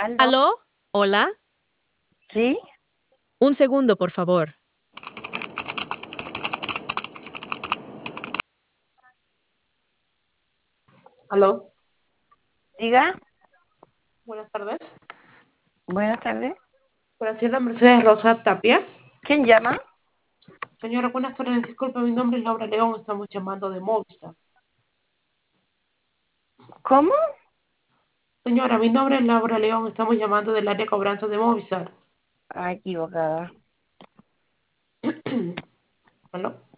¿Aló? ¿Aló? ¿Hola? ¿Sí? Un segundo, por favor. Aló, Diga. buenas tardes. Buenas tardes. Graciela Mercedes Rosa Tapia. ¿Quién llama? Señora, buenas tardes. Disculpe, mi nombre es Laura León. Estamos llamando de Movistar. ¿Cómo? Señora, mi nombre es Laura León. Estamos llamando del área de cobranza de Movistar. Ah, equivocada. ¿Aló?